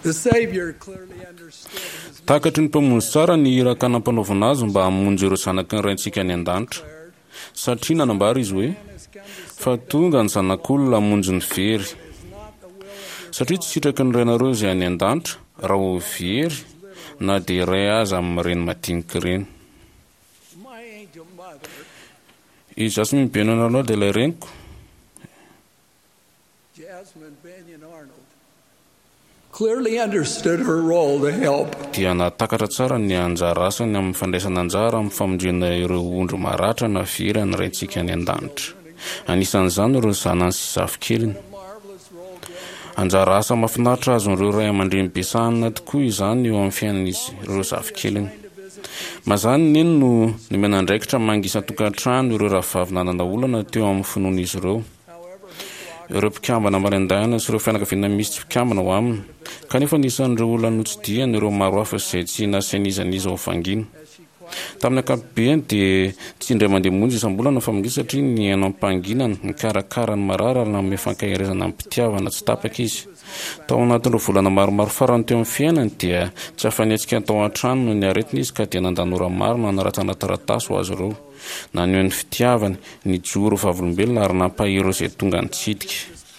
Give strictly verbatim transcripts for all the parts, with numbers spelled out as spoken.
The Savior clearly understood his takatry ny mpamonjy tsara ny iraka nampanaovana azy mba hamonjy ireo zanaky ny raintsika any an-danitra satria nanambara izy hoe fa tonga ny zanak'olona hamonjy ny very satria tsy sitraky ny renareo izay any an-danitra raha ho very na dia iray aza amin'ny reny madinika ireny. my angel mother izy asy mibenana anao dia ilay reniko Jasmine Benyon Arnold clearly understood her role to help dia natakatra tsara ny anjara asany amin'ny fandraisana anjara amin'ny famonjena ireo ondro maratra na very any raintsika any an-danitra. Anisan'izany ireo zanany sy zafikeliny. marvelous role given Anjara asa mahafinaritra azon'ireo ray aman-dreny besahana tokoa izany eo amin'ny fiainan'izy ireo zafikeliny. Mazany neny no nomena andraikitra mangisa tokantrano ireo rahavavy nanana olana teo amin'ny finoan'izy ireo. Ireo mpikambana marindaina sy ireo fianakaviana misy tsy mpikambana ho aminy kanefa nisan'ireo olona notsidiany ireo maro hafa izay tsy nasainizan'izy ao fangina. Tamin'ny ankapobeny dia tsy indray mandeha monjy isam-bolana fa monjy satria ny haino am-panginana nikarakara ny marara na mifankaherezana amin'ny mpitiavana tsy tapaka izy. Tao anatin'ireo volana maromaro farany teo amin'ny fiainany dia tsy hafanetsika tao an-trano no ny aretina izy ka dia nandanora maro na naratsana taratasy ho azy ireo na ny eo ny fitiavany ny joro vavolombelona ary nampahiro izay tonga nitsidika.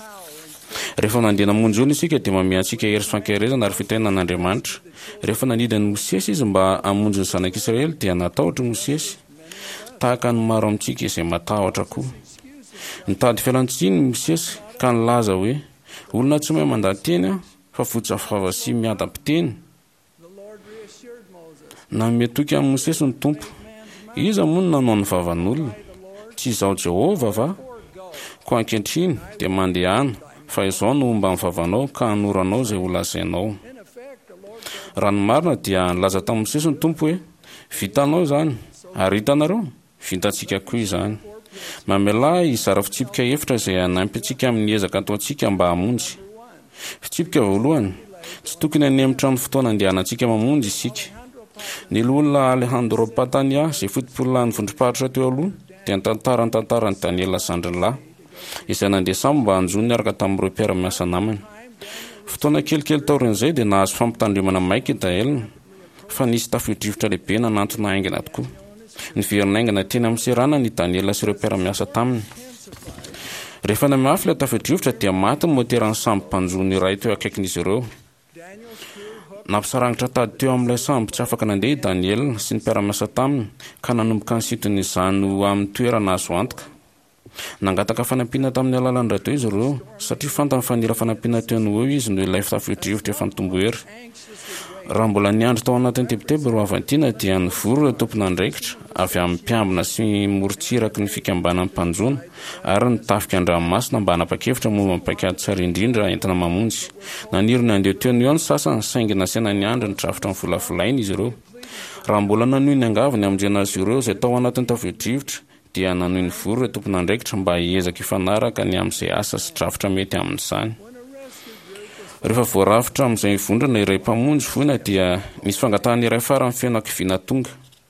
Rehefa nandeha namonjy olo isika dia mamea antsika hery sy fankaherezana ary fitainan'Andriamanitra. Rehefa nanidiny Mosesy izy mba hamonjy ny zanak'Israely dia natahotra Mosesy tahaka ny maro amintsika izay matahotra koa. Nitady fialan-tsiny Mosesy ka nilaza hoe olona tsy mahay mandateny fa fotsafava sy miadam-piteny. the Lord reassured Moses Nametoky amin'ny Mosesy ny tompo, iza moa no nanao ny vavan'olona? Tsy izaho Jehova va? Ko ankehitriny dia mandehana fa izao no mba mivavanao ka hanoranao izay ho lazainao. in effect the Lord said Raha ny marina dia nilaza tamin'ny Mosesy ny tompo hoe vitanao izany ary hitanareo vitantsika koa izany. Mamela izara fitsipika efitra izay hanampy antsika amin'ny ezaka ataontsika mba hamonjy. Fitsipika voalohany, tsy tokony hanemitra ny fotoana andehanantsika mamonjy isika. Ny olona Alejandro Patania izay fotopolona ny vondrom-paritra teo aloha dia nitantara ny tantarany Daniela Zandrinlahy izay nandeha sambo mba hanjono niaraka tamin'ireo mpiara-miasa namany. Fotoana kelikely taorin'izay dia nahazo fampitandrimana maika i Daniela fa nisy tafio-drivotra lehibe nanantona aingana tokoa. Ny verina aingana teny amin'ny serana ny Daniela sy ireo mpiara-miasa taminy. Rehefa namafy ilay tafio-drivotra dia maty ny moteran'ny sambo mpanjono iray teo akaikin'izy ireo. Nampisarangitra tady teo amin'ilay sambo tsy afaka nandeha i Daniela sy ny mpiara-miasa taminy ka nanomboka ny siton'izany ho amin'ny toerana azo antoka. Nangataka fanampiana tamin'ny alalan'ny radio izy ireo satria fantany fa nila fanampiana teo ny eo izy no ilay tafio-drivotra efa nitombo hery. Raha mbola niandry tao anatin'ny tebotebo ireo avantiana dia nivory ireo tompon'andraikitra avy amin'ny mpiambina sy morontsiraky ny fikambanan'ny mpanjono ary nitafika an-dranomasina mba hanapa-kevitra momba ny paikady tsara indrindra entina mamonjy. Naniry ny andeha teo ny eo ny sasany saingy nasiana ny andro ny drafitra ny volafolaina izy ireo. Raha mbola nanohy ny angavany amin'ireny azy ireo izay tao anatin'ny tafio-drivotra dia nanohy ny vory ireo tompon'andraikitra mba hiezaka ifanaraka ny amin'izay asa sy drafitra mety amin'izany. Rehefa voarafitra amin'izay vondrona iray mpamonjy voina dia nisy fangatahana iray farany fianakaviana tonga.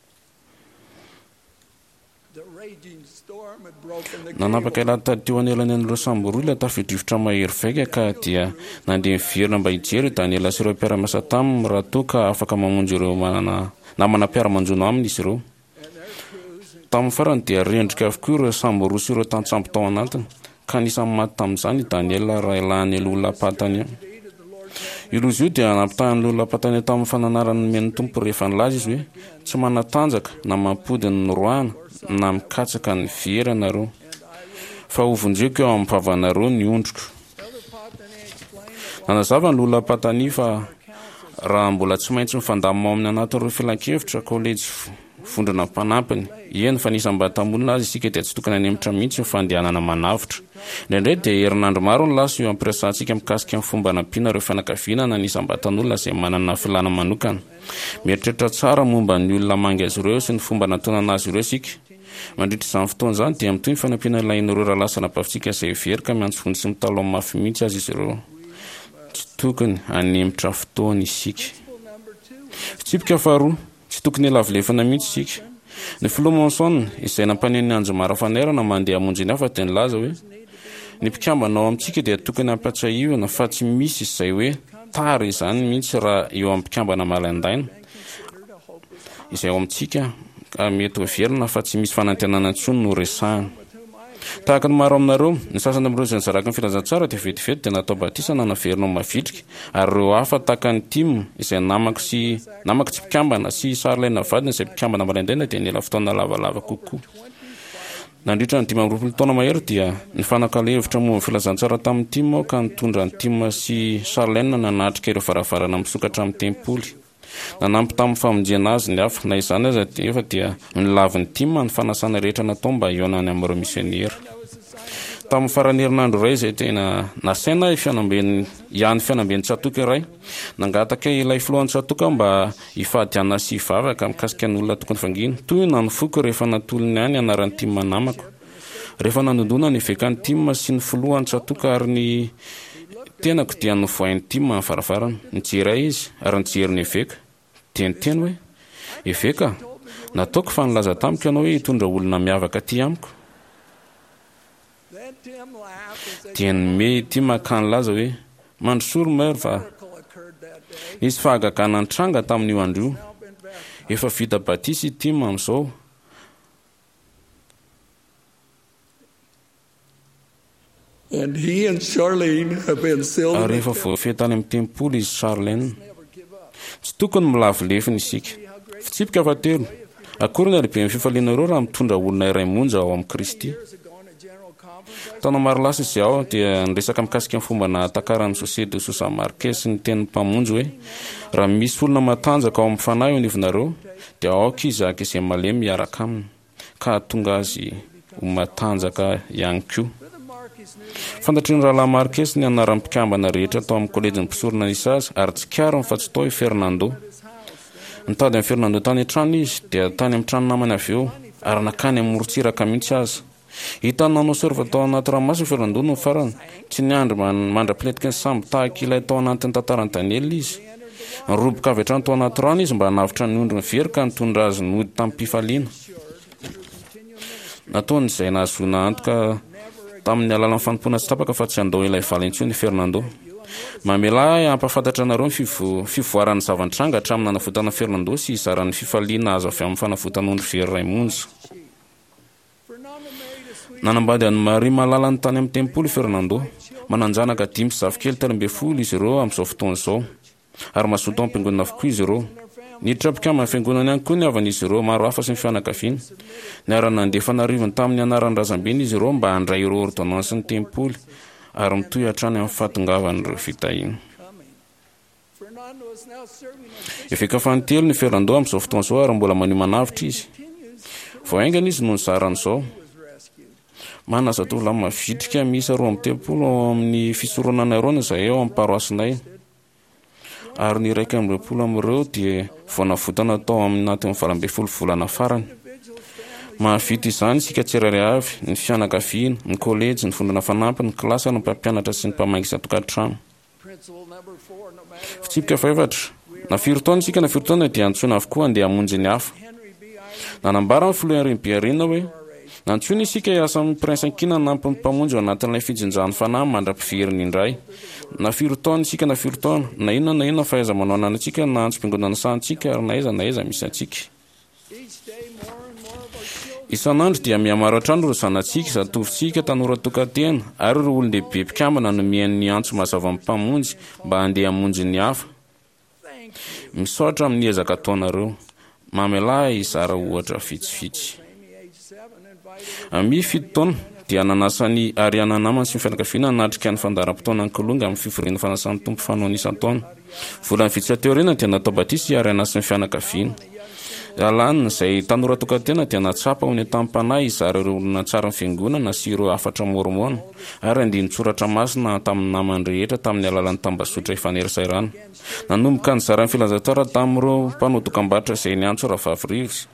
the raging storm had broken the Nanapaka ilata teo anelany an'ireo sambo roa ilay tafio-drivotra mahery vaika ka dia nandeha miverina mba hijery Daniela sy ireo mpiara-miasa taminy raha toa ka afaka mamonjy ireo manana namana mpiara-manjono aminy izy ireo. Tamin'ny farany dia rendrika avokoa ireo sambo roa sy ireo tantsambo tao anatiny ka nisan'ny maty tamin'izany i Daniela raha ilany Lola Patania. Ilozy io dia nampitahany Lola Patania tamin'ny fananarany men'ny tompo rehefa nilaza izy hoe tsy manatanjaka na mampody ny roana na mikatsaka ny very anareo fa hovonjeko eo amin'ny vavanareo ny ondroko. Nanazava ny Lola Patania fa raha mbola tsy maintsy mifandamina ao amin'ny anatin'ireo filan-kevitra kolejy vondrona mpanampiny eny fa nisamba tambonina azy isika dia tsy tokony hanemitra mihitsy ny fandehanana manavitra. Indraindray dia herinandro maro ny lasa eo ampiresantsika mikasika ny fomba nampiana ireo fianakaviana na nisambatan'olona izay manana filana manokana. Mieritreritra tsara momba ny olona mangy azy ireo sy ny fomba natonana azy ireo isika. Mandritra izany fotoana izany dia mitoy ny fanampiana ilain'ireo raha lasa napavintsika izay very ka miantso vony sy mitalo mafy mihitsy azy izy ireo. Tsy tokony hanemitra fotoana isika. Fitsipika faharoa, tsy tokony lavilefana mihitsy isika. Ny Filomonson izay nampaneny ny anjo marafanerana mandeha hamonjy ny hafa dia nilaza hoe ny mpikambana ao amintsika dia tokony hampiatsahivana fa tsy misy izay hoe tary izany mihitsy raha eo amin'ny mpikambana malandaina izay ao amintsika mety hovelona fa tsy misy fanantenana intsony no resahana. Tahaka ny maro aminareo, ny sasany amin'ireo izay nizaraka ny filazantsara dia vetivety dia natao batisana naverina mavitrika, ary ireo hafa tahaka ny Tim izay namako sy namako tsy mpikambana sy Sarlena vadina izay mpikambana malandaina dia nila fotoana lavalava kokoa. Nandritra ny dimy amby roapolo taona mahery dia ny fanakalo-hevitra momba ny filazantsara tamin'ny Tim ao ka nitondra ny Tim sy Sarlena nanatrika ireo varavarana misokatra amin'ny tempoly. Nanampy tamin'ny famonjena azy ny hafa, na izany aza dia efa dia nilavin'ny Tim ny fanasana rehetra natao mba ionany amin'ireo misionera. Tamin'ny farany herinandro iray izay tena nasaina fianambeny ihany fianambeny tsatoka iray, nangataka ilay filohan'ny tsatoka mba hifadiana sy hivavaka mikasika ny olona tokony fanginy. Toy na nifoko rehefa natolony ihany anaran'ny Tim namako. Rehefa nanondona ny vekan'ny Tim sy ny filohan'ny tsatoka ary ny tenako dia novoain'ny Tim amin'ny faravarana. Nijery izy ary nijery ny eveka. Dia niteny hoe, eveka, nataoko fa nilaza tamiko ianao hoe hitondra olona miavaka aty amiko. Dia nome Tim ka nilaza hoe, mandrosoro maro fa nisy fahagagana nitranga tamin'io andro io. Efa vita batisy Tim amin'izao. And he and Charlene have been sealed. Ary efa voafetany amin'ny tempoly izy Charlene. Tsy tokony milavolefiny isika. Fitsipika fahatelo. Akory ny lehibe amin'ny fifaliana ireo raha mitondra olona iray monja ao amin'ny Kristy. Taona maro lasa izay ao dia niresaka mikasika ny fomba nahatakaran'ny José de Sousa Marques sy ny tenin'ny mpamonjy hoe raha misy olona matanjaka ao amin'ny fanahy eo anivonareo dia aoka izaka izay malemy miaraka aminy ka tonga azy ho matanjaka ihany koa. Fantatriny rahalahy Marques ny anaran'ny mpikambana rehetra tao amin'ny kolejin'ny mpisorona nisy azy ary tsikariny fa tsy tao i Fernando. Nitady amin'ny Fernando tany an-trano izy dia tany amin'ny trano namany avy eo ary nakany amin'ny morontsiraka mihitsy aza. Hitany nanao serva tao anaty ranomasina Fernando no farany. Tsy niandry mandra-piletika ny sambo tahaka ilay tao anatin'ny tantaran'ny Daniel izy. Niroboka avy hatrany tao anaty rano izy mba navitra ny ondry ny very ka nitondra azy nody tamin'ny mpifaliana. Nataony izay nahazoana antoka tamin'ny alalan'ny fanompoana tsy tapaka fa tsy andao ilay vala intsony ny Fernando. Mamela ampafantatra anareo ny fivoaran'ny zavantranga hatramin'ny nanavotana Fernando sy izaran'ny fifaliana azo avy amin'ny fanavotana ondry very iray monja. Nanambady an'ny Maria malala ny tany amin'ny tempoly Fernando. Mananjanaka dimy sy zafikely telo amby folo izy ireo amin'izao fotoana izao. Ary mazoto amin'ny fiangonana avokoa izy ireo. Niditra mpikambana fiangonana ihany koa ny havan'izy ireo maro hafa sy ny fianakaviana. Niarana nandefa narivony tamin'ny anaran'ny razamben izy ireo mba handray ireo ordonnance ny tempoly ary mitohy hatrany amin'ny fahatongavan'ireo fitahiana. Eveka fahatelo ny Fernando amin'izao fotoana izao ary mbola maneho manavitra izy. Vao aingana izy no nizaran'izao. Mana zatovolahy mavitrika miisa roa amby telopolo ao amin'ny fisoronana irona izay eo amin'ny paroasinay. Ary ny iraika amby roapolo amin'ireo dia vao navotana tao amin'ny anatin'ny valo amby folo volana farany. Mahavita izany isika tsirairay avy, ny fianakaviana, ny kolejy, ny vondrona fanampy, ny kilasy, ny mpampianatra sy ny mpamaingy isan-tokantrano. Fitsipika faefatra. Na firy taona isika na firy taona dia antsoina avokoa andeha hamonjy ny hafa. Nanambara ny filoha Henri Biarina hoe nantsoina isika hiasa amin'ny prince ankina nampy ny mpamonjy ao anatin'ilay fijinjan'ny fanahy mandra-piveriny indray. Na firy taona isika na firy taona, na inona na inona fahaiza manao anantsika na antsom-piangonana sahantsika ary na aiza na aiza misy antsika. Isan'andro dia mihamaro hatrany ireo zanatsika, zatovitsika, tanora tokantena ary ireo olon-dehibe mpikambana no mihainy antso mazava amin'ny mpamonjy mba handeha hamonjy ny hafa. Misaotra amin'ny ezaka ataonareo. Mamelahy izara ohatra vitsivitsy. Ami fito taona dia nanasany Ariana namany sy ny fianakaviana natrika ny fandaharam-potoana ny kolonga amin'ny fivoriana fanasan'ny tompo fanaony isan-taona. Volany vitsy teoriana dia natao batisy Ariana sy ny fianakaviana. Alanina izay tanora tokantena dia natsapa ho ny tampanahy izara ireo olona tsara ny fiangonana sy ireo afatra mormona ary andiny tsoratra masina tamin'ny namany rehetra tamin'ny alalan'ny tambazotra ifanerisairana. Nanomboka nizara ny filazantsara tamin'ireo mpanao dokam-barotra izay niantso Ravavy Rivotra.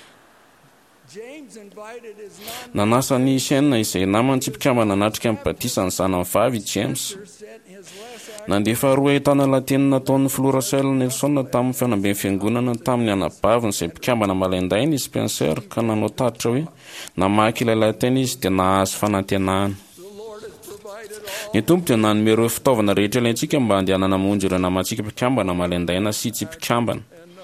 Nanasa ny Sienna izay namany tsy mpikambana natrika amin'ny batisa ny zanany vavy James. Nandefa roa ahitana latenina nataon'ny Floracelle Nelson tamin'ny fianamben'ny fiangonana tamin'ny anabaviny izay mpikambana malaindainy izy Spencer ka nanao tatitra hoe namaky ilay lateny izy dia nahazo fanantenahana. ny tompo dia nanome ireo fitaovana rehetra ilaintsika mba handehanana monjy ireo namantsika mpikambana malendaina sy tsy mpikambana.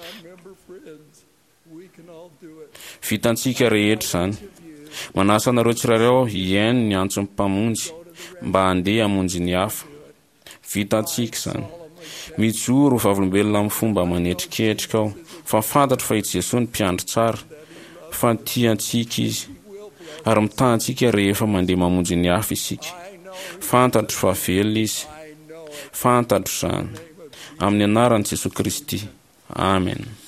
Vitantsika rehetra zany. Manasa anareo tsirairay aho hiaino ny antso ny mpamonjy mba handeha hamonjy ny hafa. Vitantsika zany. Mijoro vavolombelona amin'ny fomba manetriketrika aho, fa fantatro fa i Jesosy ny mpiandry tsara, fa tiantsika izy ary mitantsika rehefa mandeha mamonjy ny hafa isika. Fantatro fa velona izy. Fantatro zany. Amin'ny anaran'i Jesosy Kristy. Amen.